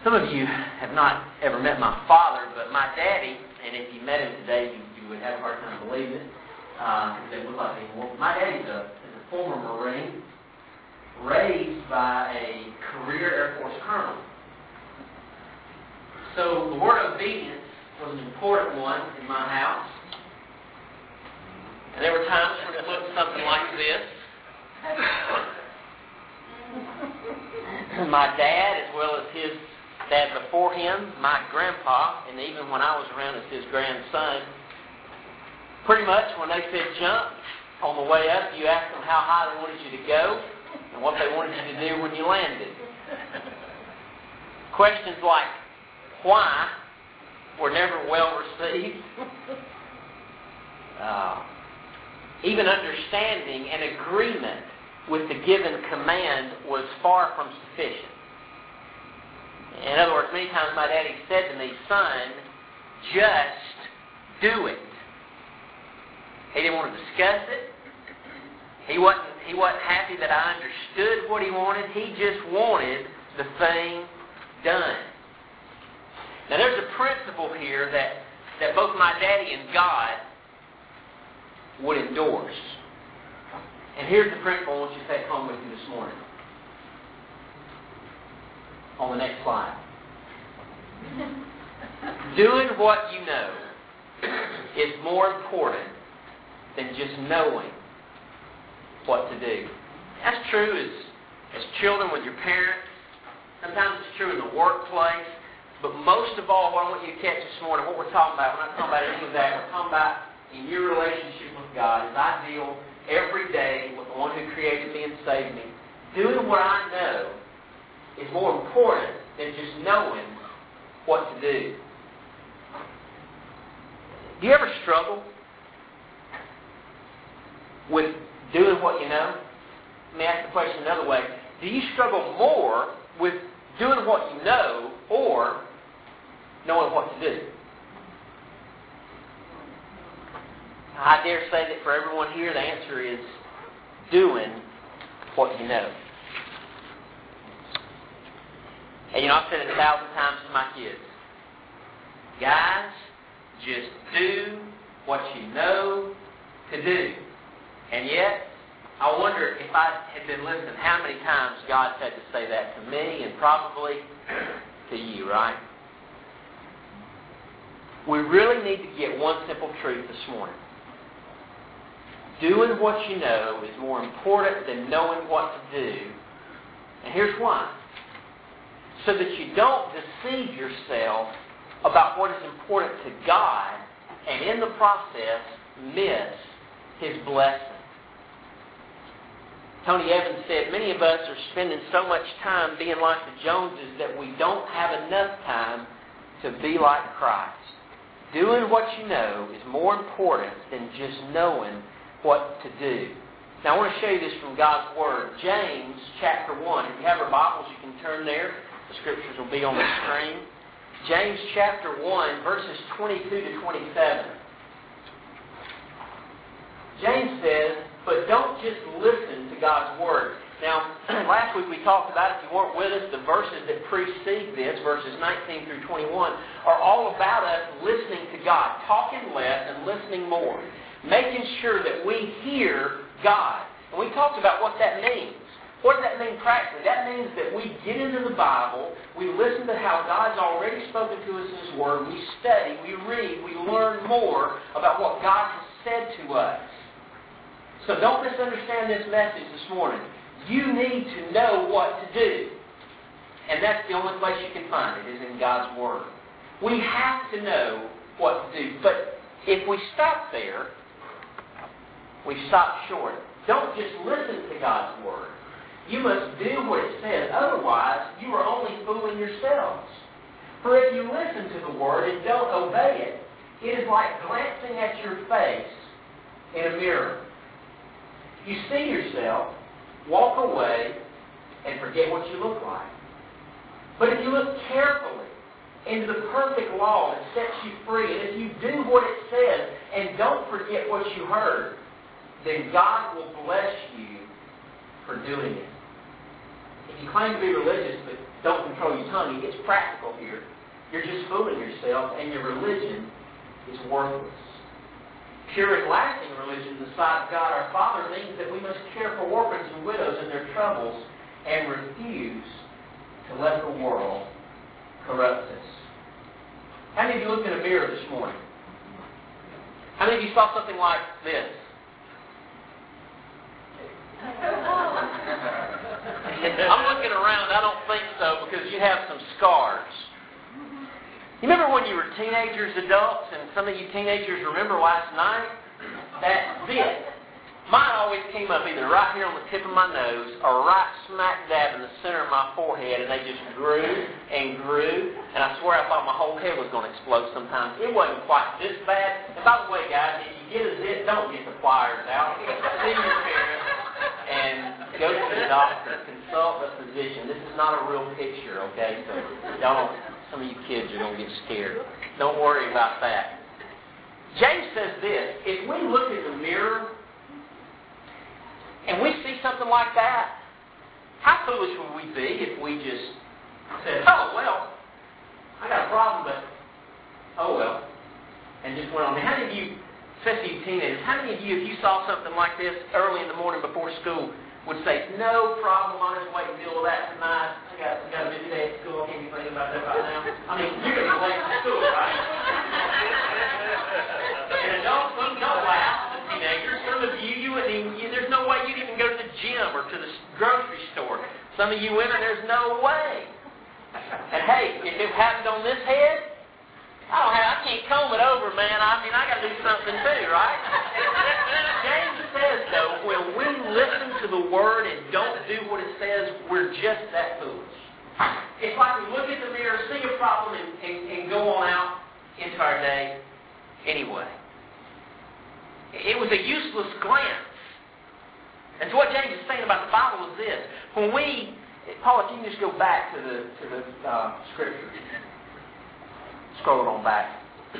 Some of you have not ever met my father, but my daddy, and if you met him today, you would have a hard time believing it, because they look like him. Well, my daddy's is a former Marine, raised by a career Air Force colonel. So the word obedience was an important one in my house. And there were times when it looked something like this. My dad, as well as his dad before him, my grandpa, and even when I was around as his grandson, pretty much when they said jump on the way up, you asked them how high they wanted you to go and what they wanted you to do when you landed. Questions like why were never well received. Even understanding and agreement with the given command was far from sufficient. In other words, many times my daddy said to me, son, just do it. He didn't want to discuss it. He wasn't happy that I understood what he wanted. He just wanted the thing done. Now there's a principle here that both my daddy and God would endorse. And here's the principle I want you to take home with you this morning. On the next slide. Doing what you know is more important than just knowing what to do. That's true as children with your parents. Sometimes it's true in the workplace. But most of all, what I want you to catch this morning, what we're talking about, we're not talking about any of that. We're talking about in your relationship with God, as I deal every day with the one who created me and saved me. Doing what I know is more important than just knowing what to do. Do you ever struggle with doing what you know? Let me ask the question another way. Do you struggle more with doing what you know or knowing what to do? I dare say that for everyone here, the answer is doing what you know. And I've said it 1,000 times to my kids. Guys, just do what you know to do. And yet, I wonder if I had been listening, how many times God's had to say that to me and probably to you, right? We really need to get one simple truth this morning. Doing what you know is more important than knowing what to do. And here's why. So that you don't deceive yourself about what is important to God and in the process miss His blessing. Tony Evans said, many of us are spending so much time being like the Joneses that we don't have enough time to be like Christ. Doing what you know is more important than just knowing what to do. Now I want to show you this from God's Word. James chapter 1. If you have your Bibles, you can turn there. The Scriptures will be on the screen. James chapter 1, verses 22 to 27. James says, but don't just listen to God's Word. Now, last week we talked about, if you weren't with us, the verses that precede this, verses 19 through 21, are all about us listening to God, talking less and listening more, making sure that we hear God. And we talked about what that means. What does that mean practically? That means that we get into the Bible, we listen to how God's already spoken to us in His Word, we study, we read, we learn more about what God has said to us. So don't misunderstand this message this morning. You need to know what to do. And that's the only place you can find it, is in God's Word. We have to know what to do. But if we stop there, we stop short. Don't just listen to God's Word. You must do what it says. Otherwise, you are only fooling yourselves. For if you listen to the Word and don't obey it, it is like glancing at your face in a mirror. You see yourself, walk away, and forget what you look like. But if you look carefully into the perfect law that sets you free, and if you do what it says and don't forget what you heard, then God will bless you for doing it. If you claim to be religious but don't control your tongue. He gets practical here. You're just fooling yourself, and your religion is worthless. Pure and lasting religion in the sight of God our Father means that we must care for orphans and widows in their troubles and refuse to let the world corrupt us. How many of you looked in a mirror this morning? How many of you saw something like this? I'm looking around. I don't think so, because you have some scars. You remember when you were teenagers, adults, and some of you teenagers remember last night? That zit. Mine always came up either right here on the tip of my nose or right smack dab in the center of my forehead, and they just grew and grew. And I swear I thought my whole head was going to explode sometimes. It wasn't quite this bad. And by the way, guys, if you get a zit, don't get the pliers out. See your parents and go to the doctor. Consult a physician. This is not a real picture, okay? So y'all don't. Some of you kids are going to get scared. Don't worry about that. James says this: if we look in the mirror and we see something like that, how foolish would we be if we just said, oh, well, I got a problem, but oh, well, and just went on. How many of you, especially you teenagers, how many of you, if you saw something like this early in the morning before school, would say, no problem, I'll just wait and deal with that tonight. I got a busy day at school, I can't be thinking about that right now. I mean, you're going to be late to school, right? And adults, don't laugh, the teenagers. Some of you there's no way you'd even go to the gym or to the grocery store. Some of you women, there's no way. And hey, if it happened on this head, I can't comb it over, man. I mean, I got to do something too, right? James says, though, when we listen to the Word and don't do what it says, we're just that foolish. It's like we look at the mirror, see a problem, and go on out into our day anyway. It was a useless glance. And so what James is saying about the Bible is this: when we, Paul, if you can just go back to the Scripture. Scroll on back.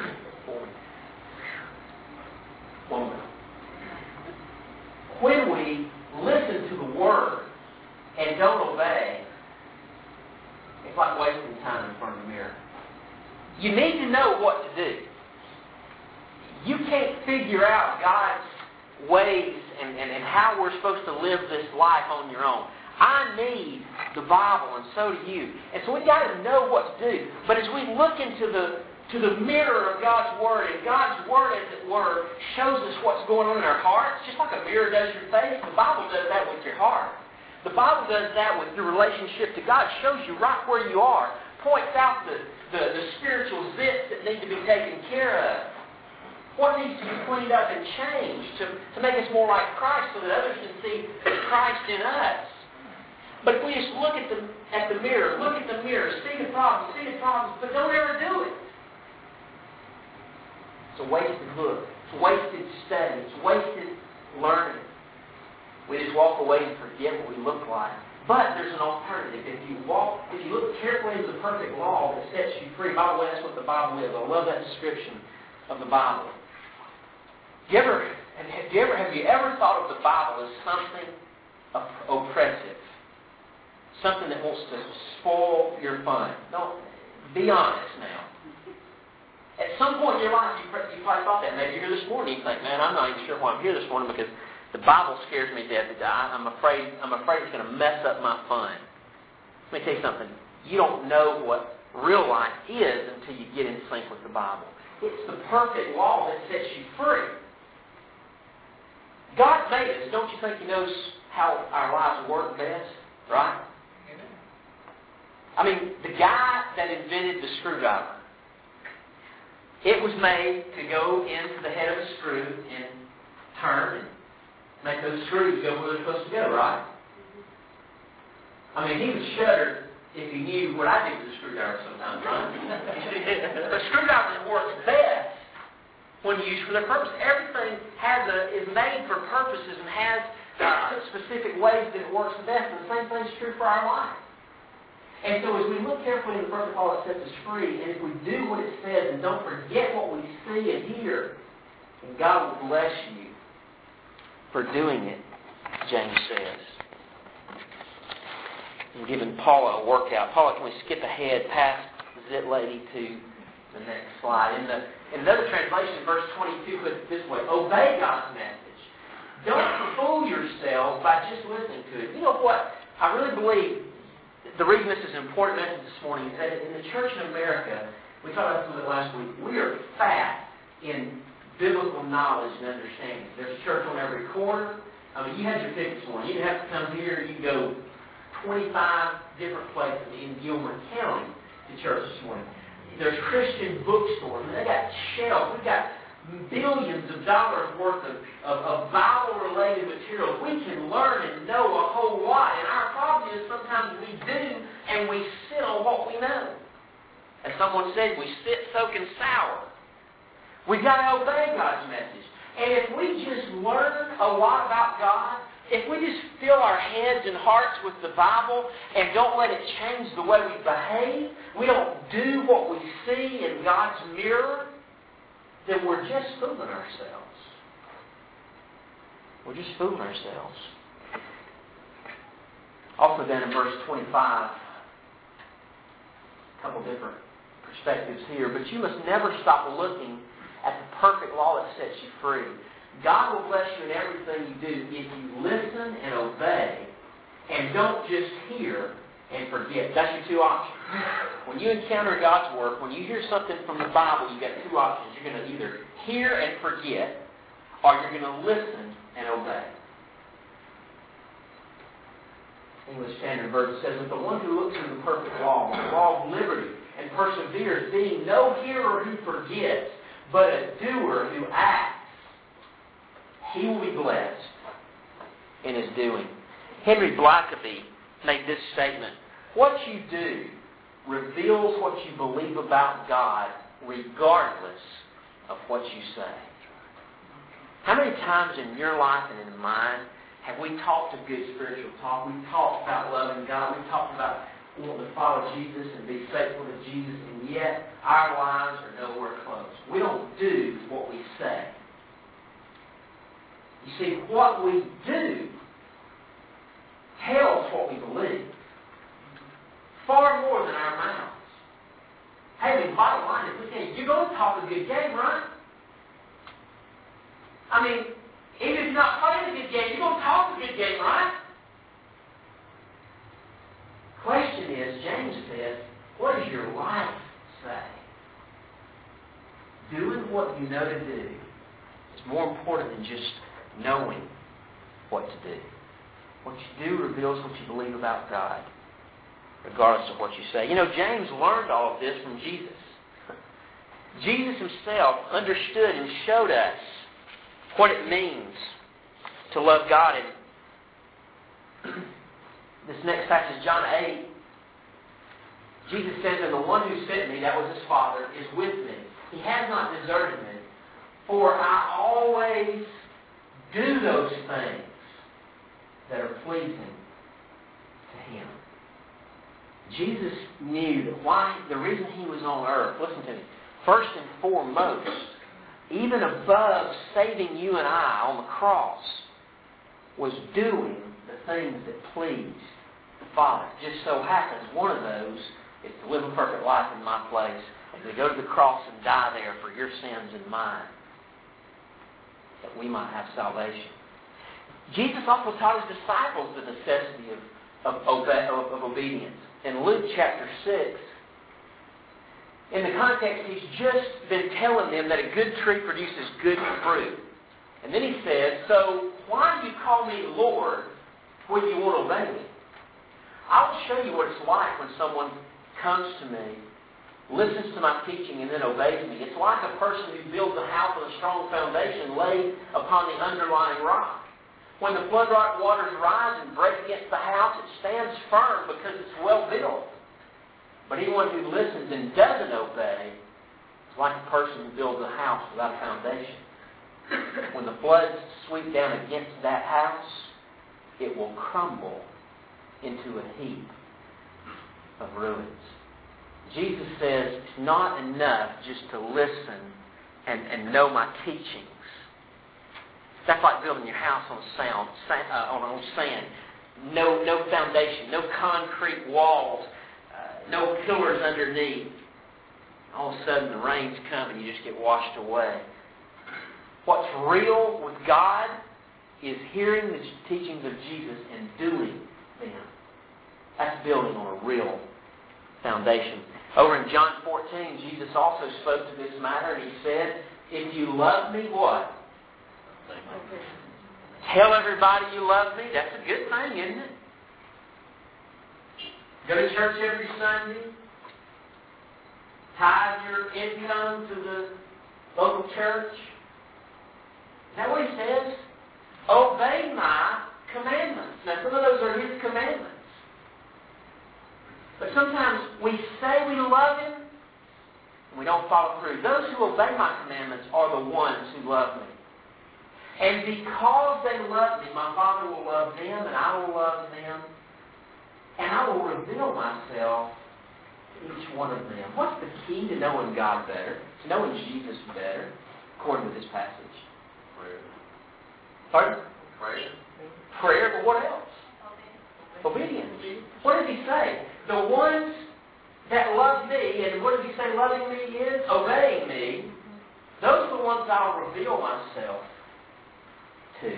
One minute. When we listen to the Word and don't obey, it's like wasting time in front of the mirror. You need to know what to do. You can't figure out God's ways and how we're supposed to live this life on your own. I need the Bible, and so do you. And so we've got to know what to do. But as we look into the mirror of God's Word, and God's Word, as it were, shows us what's going on in our hearts, just like a mirror does your face, the Bible does that with your heart. The Bible does that with your relationship to God. It shows you right where you are. Points out the spiritual zits that need to be taken care of. What needs to be cleaned up and changed to make us more like Christ so that others can see Christ in us. But if we just look at the mirror, see the problems, but don't ever do it. It's a wasted look. It's wasted study. It's wasted learning. We just walk away and forget what we look like. But there's an alternative. If you look carefully into the perfect law that sets you free. By the way, that's what the Bible is. I love that description of the Bible. Have you ever thought of the Bible as something oppressive? Something that wants to spoil your fun? No, be honest now. At some point in your life, you probably thought that. Maybe you're here this morning. You think, man, I'm not even sure why I'm here this morning because the Bible scares me to death. I'm afraid it's going to mess up my fun. Let me tell you something. You don't know what real life is until you get in sync with the Bible. It's the perfect law that sets you free. God made us. Don't you think He knows how our lives work best? Right? I mean, the guy that invented the screwdriver, it was made to go into the head of a screw and turn and make those screws go where they're supposed to go, right? I mean, he would shudder if he knew what I did with the screwdriver sometimes, right? But screwdriver works best when used for their purpose. Everything is made for purposes and has specific ways that it works the best. And the same thing is true for our life. And so as we look carefully at the perfect law that sets us free, and if we do what it says and don't forget what we see and hear, then God will bless you for doing it, James says. I'm giving Paula a workout. Paula, can we skip ahead past Zit Lady to the next slide? In another translation, verse 22 puts it this way: obey God's message. Don't fool yourselves by just listening to it. You know what? I really believe the reason this is an important message this morning is that in the church in America, we talked about this a little bit last week, we are fat in biblical knowledge and understanding. There's a church on every corner. I mean, you had your pick this morning. You didn't have to come here. You can go 25 different places in Gilman County to church this morning. There's Christian bookstores. And they got shelves. We've got billions of dollars worth of Bible-related materials. We can learn and know a whole lot. And our problem is sometimes we do, and we sit on what we know. As someone said, we sit soaking sour. We've got to obey God's message. And if we just learn a lot about God, if we just fill our heads and hearts with the Bible and don't let it change the way we behave, we don't do what we see in God's mirror, then we're just fooling ourselves. We're just fooling ourselves. Also then in verse 25, a couple different perspectives here, but you must never stop looking at the perfect law that sets you free. God will bless you in everything you do if you listen and obey and don't just hear and forget. That's your two options. When you encounter God's Word, when you hear something from the Bible, you've got two options. You're going to either hear and forget, or you're going to listen and obey. English Standard Version says, "But the one who looks into the perfect law, the law of liberty, and perseveres, being no hearer who forgets, but a doer who acts, he will be blessed in his doing." Henry Blackaby made this statement: "What you do reveals what you believe about God regardless of what you say." How many times in your life and in mine have we talked a good spiritual talk? We've talked about loving God. We've talked about wanting to follow Jesus and be faithful to Jesus, and yet our lives are nowhere close. We don't do what we say. You see, what we do tells what we believe far more than our mouths. Hey, the bottom line is, we say, you're going to talk a good game, right? I mean, even if you're not playing a good game, you're going to talk a good game, right? Question is, James says, what does your life say? Doing what you know to do is more important than just knowing what to do. What you do reveals what you believe about God, regardless of what you say. You know, James learned all of this from Jesus. Jesus himself understood and showed us what it means to love God. And this next passage, John 8, Jesus says, "And the one who sent me," that was his Father, "is with me. He has not deserted me, for I always do those things that are pleasing to him." Jesus knew that the reason he was on earth, listen to me, first and foremost, even above saving you and I on the cross, was doing the things that pleased the Father. Just so happens one of those is to live a perfect life in my place and to go to the cross and die there for your sins and mine, that we might have salvation. Jesus also taught his disciples the necessity of obedience. In Luke chapter 6, in the context, he's just been telling them that a good tree produces good fruit. And then he says, "So why do you call me Lord when you won't obey me?" I'll show you what it's like when someone comes to me, listens to my teaching, and then obeys me. It's like a person who builds a house on a strong foundation laid upon the underlying rock. When the flood waters rise and break against the house, it stands firm because it's well built. But anyone who listens and doesn't obey is like a person who builds a house without a foundation. When the floods sweep down against that house, it will crumble into a heap of ruins. Jesus says it's not enough just to listen and know my teachings. That's like building your house on sand. no foundation, no concrete walls, no pillars underneath. All of a sudden the rains come and you just get washed away. What's real with God is hearing the teachings of Jesus and doing them. That's building on a real foundation. Over in John 14, Jesus also spoke to this matter and He said, if you love me, what? Tell everybody you love me. That's a good thing, isn't it? Go to church every Sunday. Tithe your income to the local church. Is that what He says? Obey my commandments. Now, some of those are His commandments. But sometimes we say we love Him and we don't follow through. Those who obey my commandments are the ones who love me. And because they love me, my Father will love them and I will love them. And I will reveal myself to each one of them. What's the key to knowing God better? To knowing Jesus better, according to this passage? Prayer. Pardon? Prayer. Prayer, but what else? Obedience. What does He say? The ones that love me, and what does He say loving me is? Obeying me. Those are the ones I'll reveal myself to.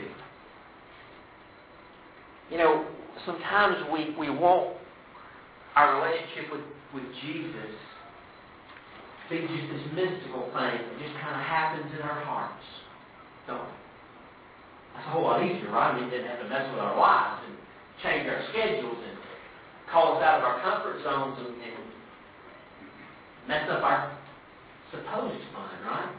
You know, sometimes we want our relationship with Jesus to be just this mystical thing that just kind of happens in our hearts. Don't we? That's a whole lot easier, right? We didn't have to mess with our lives and change our schedules and call us out of our comfort zones and mess up our supposed fun, right?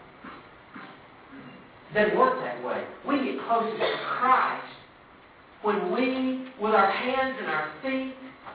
It doesn't work that way. We get closer to Christ when we, with our hands and our feet,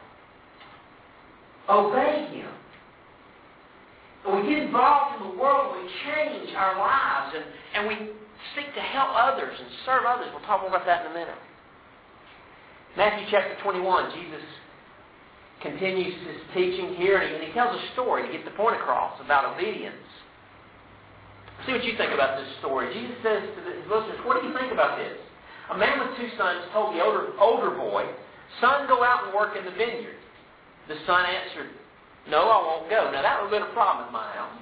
obey Him. And we get involved in the world, we change our lives, and we seek to help others and serve others. We'll talk more about that in a minute. Matthew chapter 21, Jesus continues His teaching here, and He tells a story to get the point across about obedience. See what you think about this story. Jesus says to His listeners, what do you think about this? A man with two sons told the older boy, son, go out and work in the vineyard. The son answered, no, I won't go. Now that would have been a problem in my house.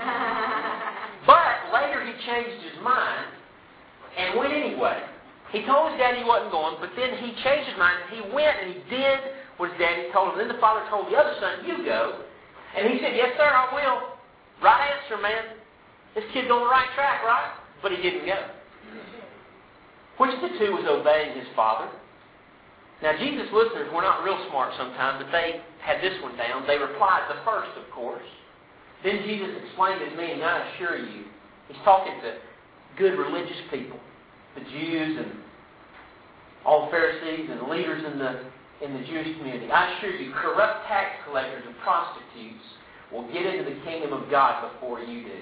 But later he changed his mind and went anyway. He told his daddy he wasn't going, but then he changed his mind and he went and he did what his daddy told him. Then the father told the other son, you go. And he said, yes sir, I will. Right answer, man. This kid's on the right track, right? But he didn't go. Which of the two was obeying his father? Now, Jesus' listeners were not real smart sometimes, but they had this one down. They replied the first, of course. Then Jesus explained his meaning. I assure you, He's talking to good religious people, the Jews and all the Pharisees and leaders in the Jewish community. I assure you, corrupt tax collectors and prostitutes will get into the kingdom of God before you do.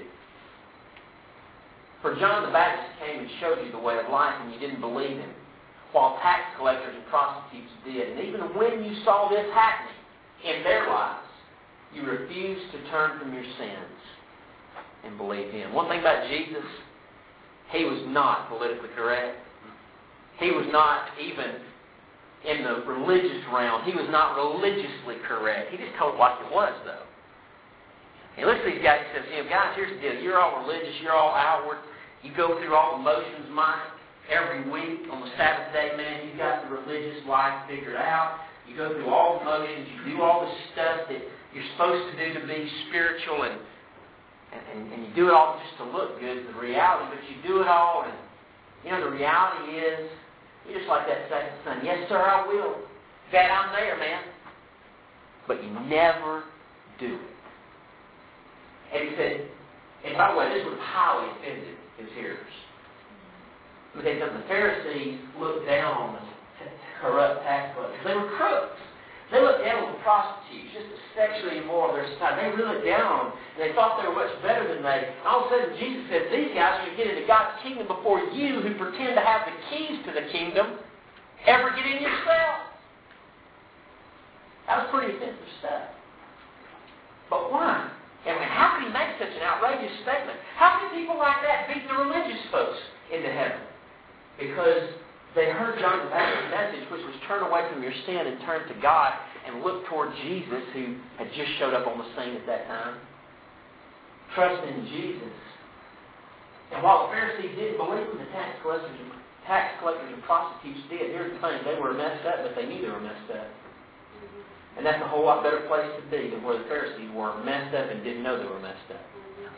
For John the Baptist came and showed you the way of life, and you didn't believe him, while tax collectors and prostitutes did. And even when you saw this happening in their lives, you refused to turn from your sins and believe Him. One thing about Jesus, He was not politically correct. He was not even in the religious realm. He was not religiously correct. He just told it like it was, though. And listen to these guys. He says, guys, here's the deal. You're all religious. You're all outward. You go through all the motions, Mike, every week. On the Sabbath day, man, you've got the religious life figured out. You go through all the motions. You do all the stuff that you're supposed to do to be spiritual, and you do it all just to look good. It's the reality, but you do it all, and the reality is, you're just like that second son. Yes, sir, I will. Dad, I'm there, man. But you never do it. And he said, and by the way, this would have highly offended his hearers. Because the Pharisees looked down on the corrupt tax collectors. They were crooks. They looked down on the prostitutes, just the sexually immoral of their society. They really looked down on them, and they thought they were much better than they. And all of a sudden, Jesus said, these guys are going to get into God's kingdom before you, who pretend to have the keys to the kingdom, ever get in yourself. That was pretty offensive stuff. But why? And how could he make such an outrageous statement? How can people like that beat the religious folks into heaven? Because They heard John the Baptist's message, which was turn away from your sin and turn to God and look toward Jesus, who had just showed up on the scene at that time. Trust in Jesus. And while the Pharisees didn't believe him, the tax collectors and prostitutes did. Here's the thing, they were messed up, but they knew they were messed up. And that's a whole lot better place to be than where the Pharisees were, messed up and didn't know they were messed up.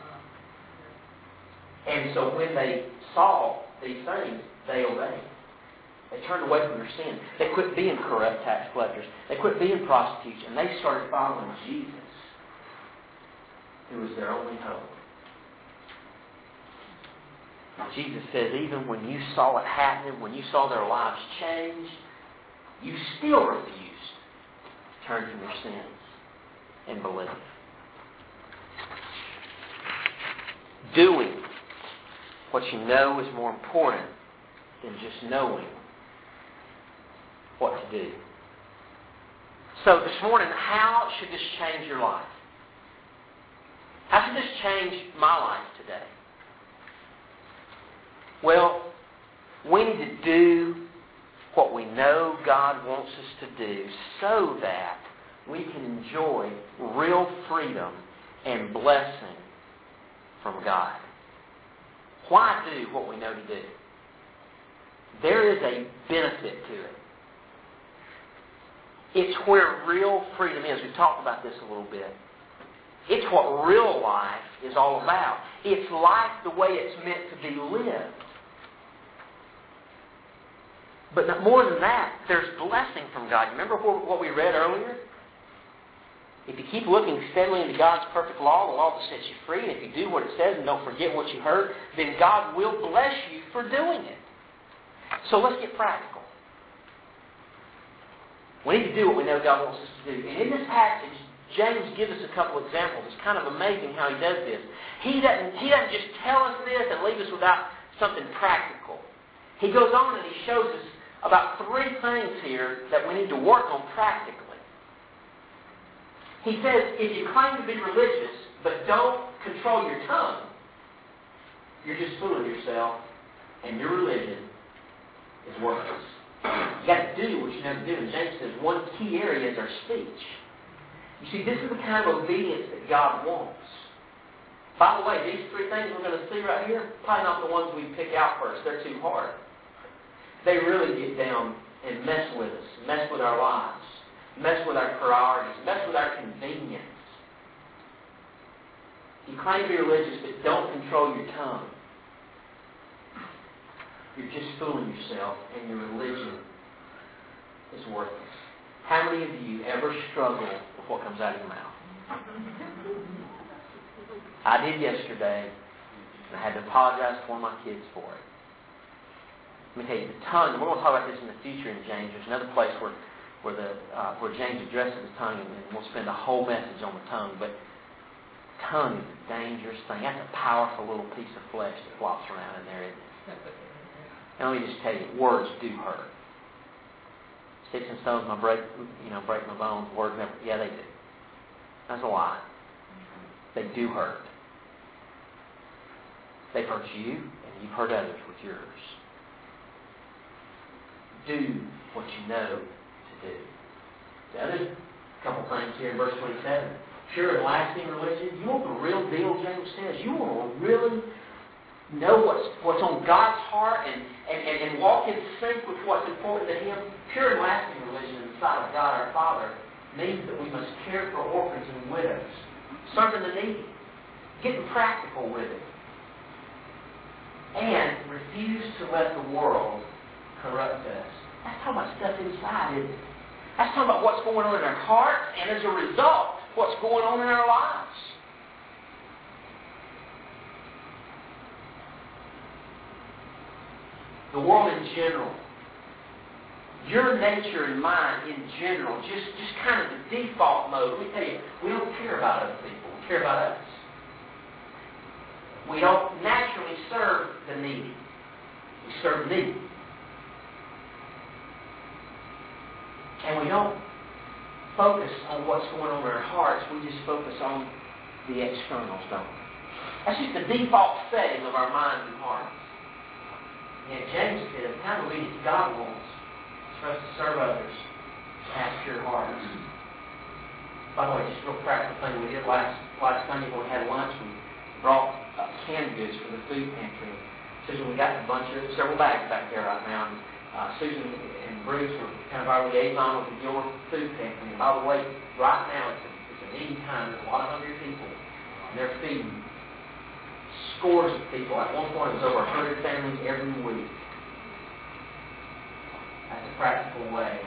And so when they saw these things, they obeyed. They turned away from their sin. They quit being corrupt tax collectors. They quit being prostitutes, and they started following Jesus, who was their only hope. Jesus says, even when you saw it happening, when you saw their lives change, you still refused to turn from your sins and believe. Doing what you know is more important than just knowing what to do. So this morning, how should this change your life? How should this change my life today? Well, we need to do what we know God wants us to do so that we can enjoy real freedom and blessing from God. Why do what we know to do? There is a benefit to it. It's where real freedom is. We've talked about this a little bit. It's what real life is all about. It's life the way it's meant to be lived. But more than that, there's blessing from God. Remember what we read earlier? If you keep looking steadily into God's perfect law, the law that sets you free, and if you do what it says and don't forget what you heard, then God will bless you for doing it. So let's get practical. We need to do what we know God wants us to do. And in this passage, James gives us a couple examples. It's kind of amazing how he does this. He doesn't just tell us this and leave us without something practical. He goes on and he shows us about 3 things here that we need to work on practically. He says, if you claim to be religious but don't control your tongue, you're just fooling yourself, and your religion is worthless. You got to do what you know to do. And James says one key area is our speech. You see, this is the kind of obedience that God wants. By the way, these 3 things we're going to see right here, probably not the ones we pick out first. They're too hard. They really get down and mess with us, mess with our lives, mess with our priorities, mess with our convenience. You claim to be religious, but don't control your tongue. You're just fooling yourself, and your religion is worthless. How many of you ever struggle with what comes out of your mouth? I did yesterday, and I had to apologize to one of my kids for it. Let me tell you, the tongue, and we're going to talk about this in the future in James. There's another place where James addresses the tongue, and we'll spend a whole message on the tongue. But tongue is a dangerous thing. That's a powerful little piece of flesh that flops around in there, isn't it? And let me just tell you, words do hurt. Sticks and stones might break my bones. Words never. Yeah, they do. That's a lie. They do hurt. They've hurt you, and you've hurt others with yours. Do what you know to do. Now, there's a couple things here in verse 27. Pure and lasting religion. You want the real deal, James says. You want to really know what's on God's heart and walk in sync with what's important to Him. Pure and lasting religion in the sight of God our Father means that we must care for orphans and widows, serving the needy, getting practical with it, and refuse to let the world corrupt us. That's talking about stuff inside, isn't it? That's talking about what's going on in our hearts, and as a result, what's going on in our lives. The world in general, your nature and mine in general, just kind of the default mode. Let me tell you, we don't care about other people. We care about us. We don't naturally serve the needy. We serve the needy. And we don't focus on what's going on in our hearts. We just focus on the externals, don't we? That's just the default setting of our minds and hearts. And James says, the kind of obedience God wants is for us to serve others, to have pure hearts. By the way, just a real practical thing we did last Sunday when we had lunch, we brought canned goods for the food pantry. Susan, we got several bags back there right now. And, Susan and Bruce were kind of our liaison with the Gilmer Food Pantry. And by the way, right now it's an eating time. There's a lot of hungry people, and they're feeding scores of people. At one point, it was over 100 families every week. That's a practical way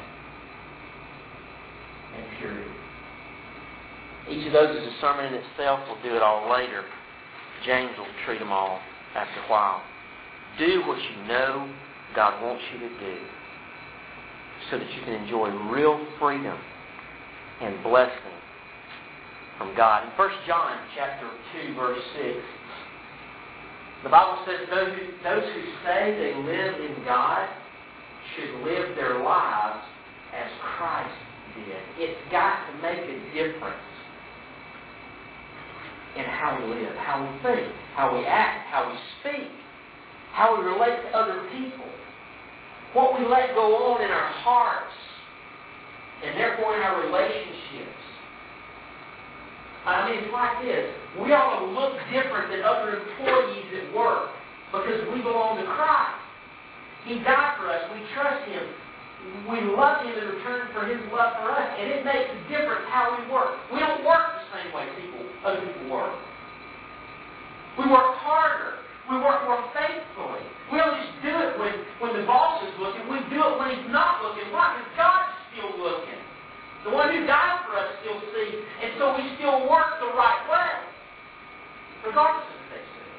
and purity. Each of those is a sermon in itself. We'll do it all later. James will treat them all after a while. Do what you know God wants you to do so that you can enjoy real freedom and blessing from God. In 1 John chapter 2, verse 6, the Bible says those who say they live in God should live their lives as Christ did. It's got to make a difference in how we live, how we think, how we act, how we speak, how we relate to other people, what we let go on in our hearts, and therefore in our relationships. I mean, it's like this. We ought to look different than other employees at work because we belong to Christ. He died for us. We trust Him. We love Him in return for His love for us. And it makes a difference how we work. We don't work the same way other people work. We work harder. We work more faithfully. We don't just do it when the boss is looking. We do it when He's not looking. Why? Because God's still looking. The one who died for us still sees. And so we still work the right way, regardless of what they say.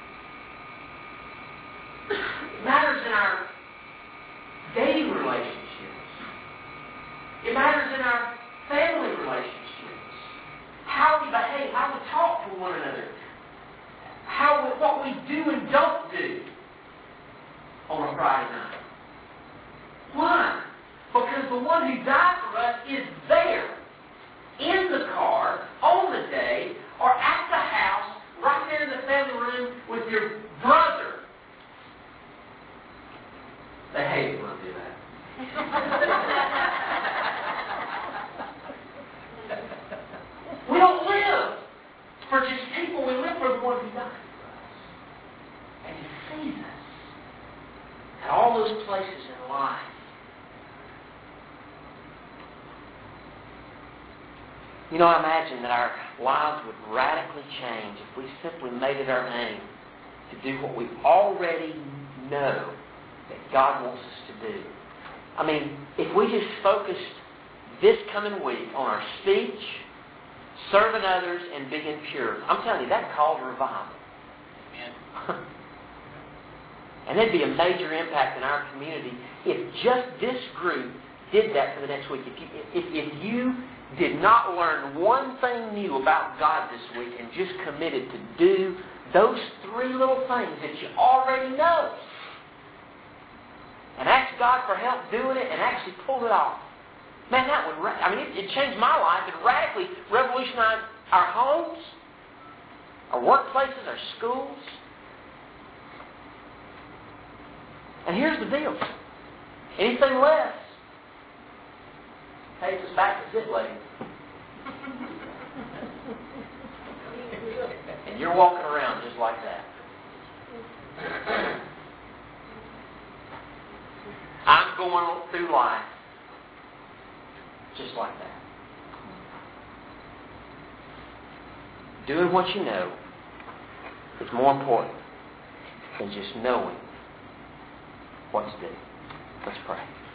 It matters in our dating relationships. It matters in our family relationships. How we behave, how we talk to one another. What we do and don't do on a Friday night. Why? Because the one who died for us is there, in the car, on the day, or at the house, right there in the family room with your brother. They hate it when I do that. We don't live for just people. We live for the one who died for us. And He sees us at all those places in life. You know, I imagine that our lives would radically change if we simply made it our aim to do what we already know that God wants us to do. I mean, if we just focused this coming week on our speech, serving others, and being pure, I'm telling you, that calls revival. Amen. And there'd be a major impact in our community if just this group did that for the next week. If you did not learn one thing new about God this week and just committed to do those three little things that you already know, and ask God for help doing it and actually pull it off. Man, that would, it changed my life. It radically revolutionized our homes, our workplaces, our schools. And here's the deal. Anything less takes us back to zit lady. And you're walking around just like that. I'm going through life just like that. Doing what you know is more important than just knowing what to do. Let's pray.